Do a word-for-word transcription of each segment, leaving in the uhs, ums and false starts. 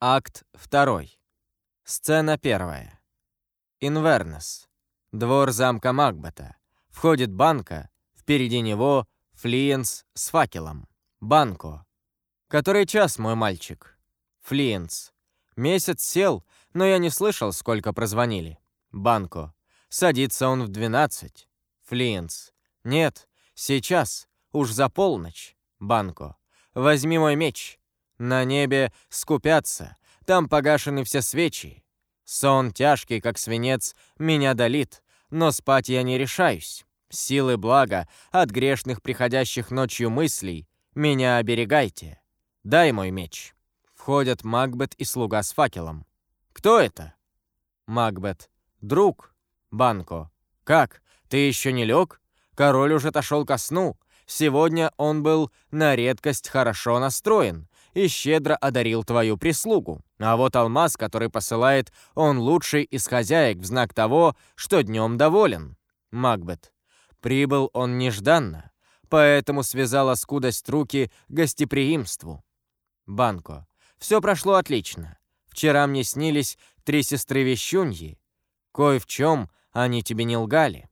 Акт второй. Сцена первая. Инвернес. Двор замка Макбета. Входит Банко, впереди него Флиенс с факелом. Банко. «Который час, мой мальчик?» Флиенс. «Месяц сел, но я не слышал, сколько прозвонили». Банко. «Садится он в двенадцать». Флиенс. «Нет, сейчас, уж за полночь». Банко. «Возьми мой меч. На небе скупятся, там погашены все свечи. Сон тяжкий, как свинец, меня долит, но спать я не решаюсь. Силы блага от грешных приходящих ночью мыслей меня оберегайте. Дай мой меч». Входят Макбет и слуга с факелом. «Кто это?» Макбет. «Друг». Банко. «Как? Ты еще не лег? Король уже отошел ко сну. Сегодня он был на редкость хорошо настроен и щедро одарил твою прислугу. А вот алмаз, который посылает, он лучший из хозяек в знак того, что днем доволен». Макбет. «Прибыл он нежданно, поэтому связала скудость руки гостеприимству». Банко. «Все прошло отлично. Вчера мне снились три сестры-вещуньи. Кое в чем они тебе не лгали».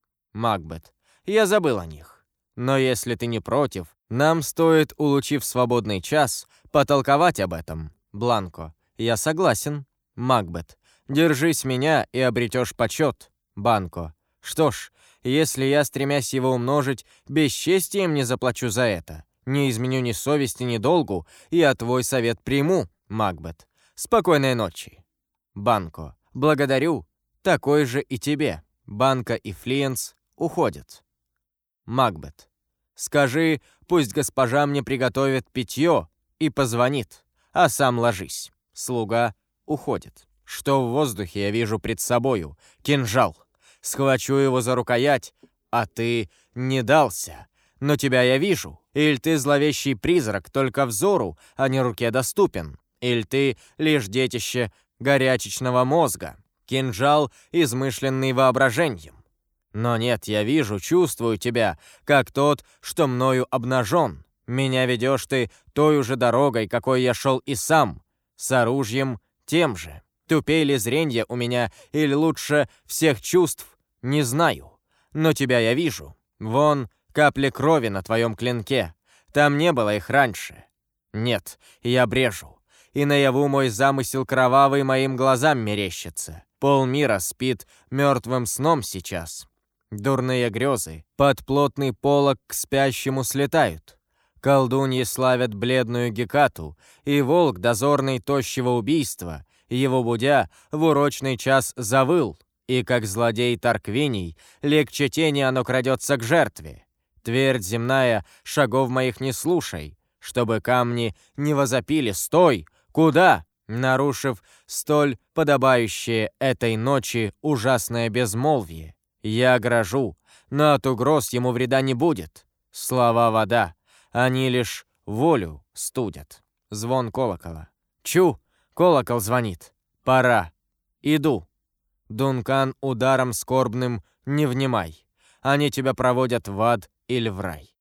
Макбет. «Я забыл о них. Но если ты не против, нам стоит, улучив свободный час, потолковать об этом». Бланко. «Я согласен». Макбет. «Держись меня и обретешь почет». Банко. «Что ж, если я, стремясь его умножить, бесчестием не заплачу за это, не изменю ни совести, ни долгу, я твой совет приму». Макбет. «Спокойной ночи». Банко. «Благодарю. Такой же и тебе». Банко и Флиенс уходят. Макбет. «Скажи, пусть госпожа мне приготовит питье и позвонит, а сам ложись». Слуга уходит. Что в воздухе я вижу пред собою? Кинжал. Схвачу его за рукоять, а ты не дался. Но тебя я вижу. Иль ты зловещий призрак, только взору, а не руке доступен. Иль ты лишь детище горячечного мозга. Кинжал, измышленный воображением. Но нет, я вижу, чувствую тебя, как тот, что мною обнажен. Меня ведешь ты той же дорогой, какой я шел и сам, с оружием тем же. Тупей ли зренье у меня, или лучше всех чувств, не знаю. Но тебя я вижу. Вон капли крови на твоем клинке. Там не было их раньше. Нет, я брежу. И наяву мой замысел кровавый моим глазам мерещится. Полмира спит мертвым сном сейчас. Дурные грезы под плотный полог к спящему слетают. Колдуньи славят бледную Гекату, и волк дозорный тощего убийства, его будя, в урочный час завыл, и как злодей Тарквиний, легче тени оно крадется к жертве. Твердь земная, шагов моих не слушай, чтобы камни не возопили «Стой! Куда?» нарушив столь подобающее этой ночи ужасное безмолвие. Я огражу, но от угроз ему вреда не будет. Слова вода, они лишь волю студят. Звон колокола. Чу, колокол звонит. Пора. Иду. Дункан ударом скорбным не внимай. Они тебя проводят в ад или в рай.